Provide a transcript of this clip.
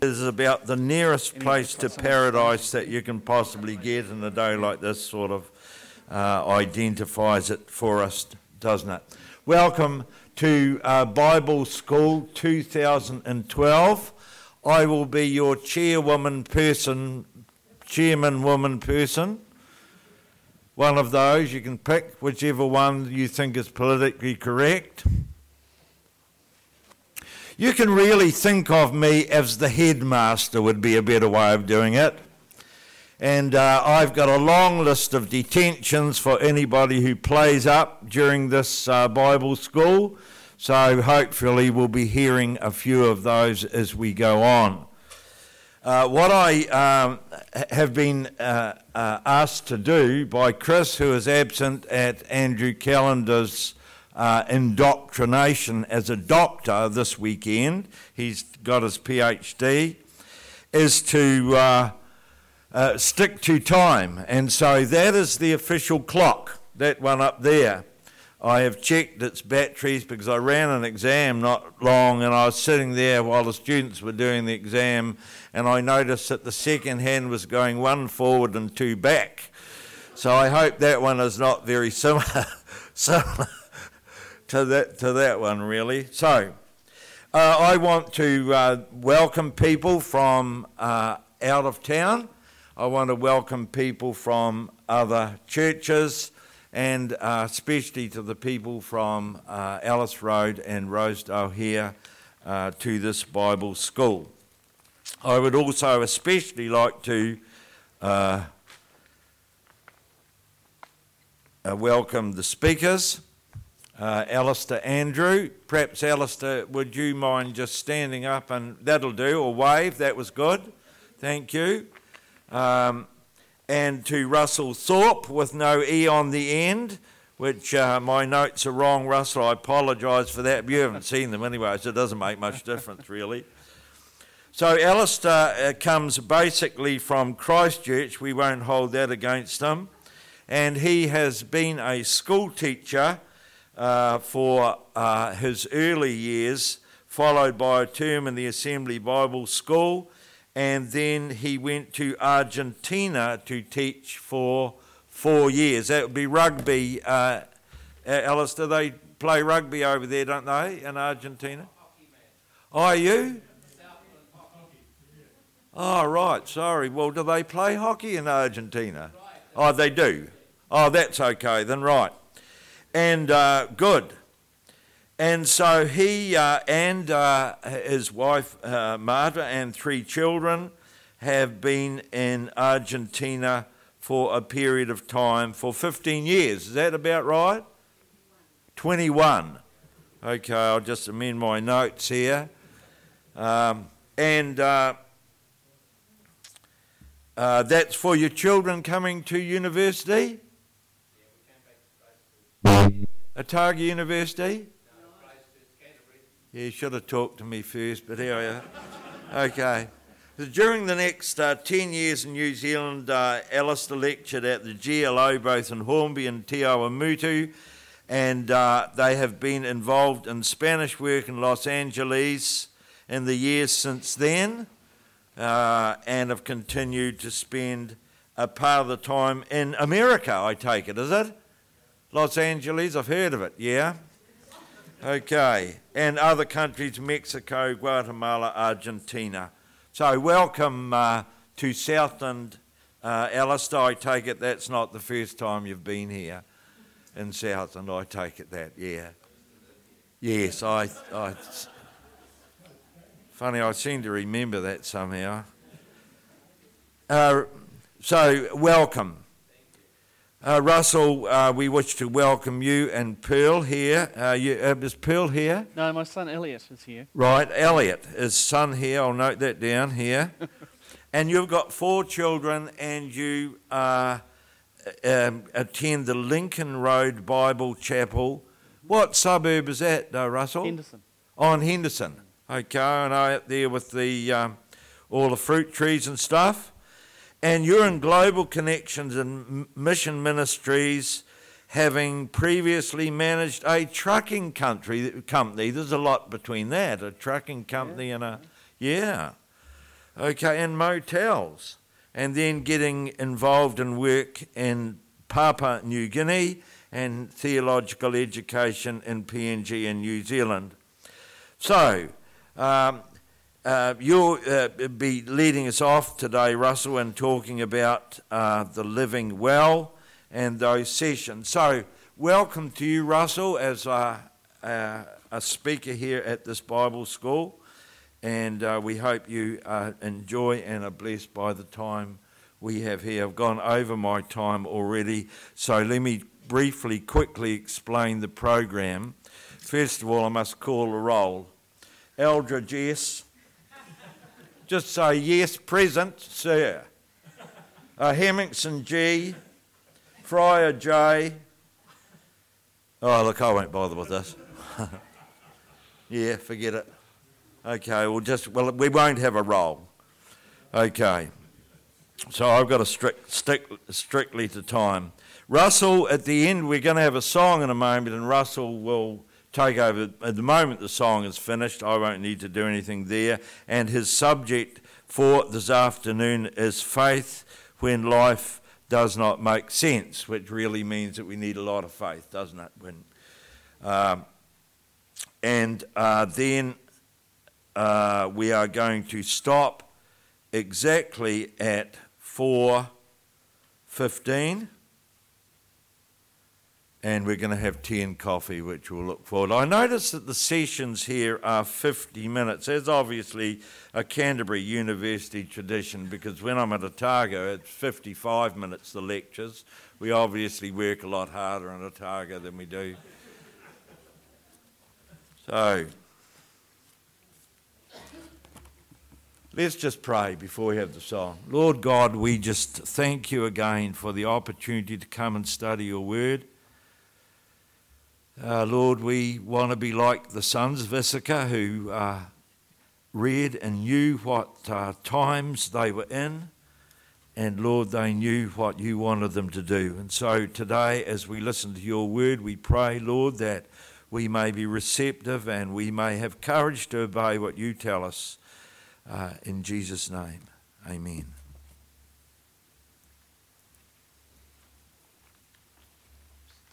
is about the nearest place to paradise that you can possibly get, and a day like this sort of identifies it for us, doesn't it? Welcome to Bible School 2012. I will be your chairman person, one of those. You can pick whichever one you think is politically correct. You can really think of me as the headmaster would be a better way of doing it. And I've got a long list of detentions for anybody who plays up during this Bible school. So hopefully we'll be hearing a few of those as we go on. What I have been asked to do by Chris, who is absent at Andrew Callender's indoctrination as a doctor this weekend, he's got his PhD, is to stick to time. And so that is the official clock, that one up there. I have checked its batteries because I ran an exam not long, and I was sitting there while the students were doing the exam, and I noticed that the second hand was going one forward and two back. So I hope that one is not very similar to that one, really. So I want to welcome people from out of town. I want to welcome people from other churches, and especially to the people from Alice Road and Rosedale here to this Bible school. I would also especially like to welcome the speakers. Alistair Andrew. Perhaps, Alistair, would you mind just standing up, and that'll do, or wave, that was good. Thank you. And to Russell Thorpe with no E on the end, which my notes are wrong, Russell, I apologise for that. You haven't seen them anyway, so it doesn't make much difference really. So Alistair comes basically from Christchurch. We won't hold that against him. And he has been a school teacher for his early years, followed by a term in the Assembly Bible School, and then he went to Argentina to teach for 4 years. That would be rugby. Alistair, they play rugby over there, don't they, in Argentina? Are you? Oh, right, sorry. Well, do they play hockey in Argentina? Oh, they do. Oh, that's okay then, right. And good. And so he and his wife, Marta, and 3 children have been in Argentina for a period of time for 15 years. Is that about right? 21. Okay, I'll just amend my notes here. That's for your children coming to university? Otago University? Yeah, you should have talked to me first, but here we are. Okay. So during the next 10 years in New Zealand, Alistair lectured at the GLO, both in Hornby and Te Awamutu, and they have been involved in Spanish work in Los Angeles in the years since then, and have continued to spend a part of the time in America, I take it, is it? Los Angeles, I've heard of it, yeah? Okay, and other countries, Mexico, Guatemala, Argentina. So welcome to Southland, Alistair. I take it that's not the first time you've been here in Southland, I take it that, yeah. Yes, I funny, I seem to remember that somehow. So welcome. Russell, we wish to welcome you and Pearl here. Is Pearl here? No, my son Elliot is here. Right, Elliot, his son here. I'll note that down here. And you've got 4 children, and you attend the Lincoln Road Bible Chapel. What suburb is that, Russell? Henderson. Oh, in Henderson. Okay, I know up there with the all the fruit trees and stuff. And you're in Global Connections and Mission Ministries, having previously managed a trucking company. There's a lot between that, a trucking company and a... Yeah. okay, in motels, and then getting involved in work in Papua New Guinea and theological education in PNG in New Zealand. So, you'll be leading us off today, Russell, and talking about the living well and those sessions. So, welcome to you, Russell, as a speaker here at this Bible school, and we hope you enjoy and are blessed by the time we have here. I've gone over my time already, so let me briefly, quickly explain the program. First of all, I must call a roll. Eldridge, yes. Just say yes, present, sir. Hemmingson, G. Fryer, J. Oh, look, I won't bother with this. Yeah, forget it. Okay, we won't have a roll. Okay. So I've got to stick strictly to time. Russell, at the end, we're going to have a song in a moment, and Russell will take over. At the moment the song is finished, I won't need to do anything there. And his subject for this afternoon is faith when life does not make sense, which really means that we need a lot of faith, doesn't it? Then we are going to stop exactly at 4:15. And we're going to have tea and coffee, which we'll look forward to. I notice that the sessions here are 50 minutes. There's obviously a Canterbury University tradition, because when I'm at Otago, it's 55 minutes, the lectures. We obviously work a lot harder in Otago than we do. So, let's just pray before we have the song. Lord God, we just thank you again for the opportunity to come and study your word. Lord, we want to be like the sons of Issachar who read and knew what times they were in, and Lord, they knew what you wanted them to do. And so today, as we listen to your word, we pray, Lord, that we may be receptive and we may have courage to obey what you tell us. In Jesus' name, amen.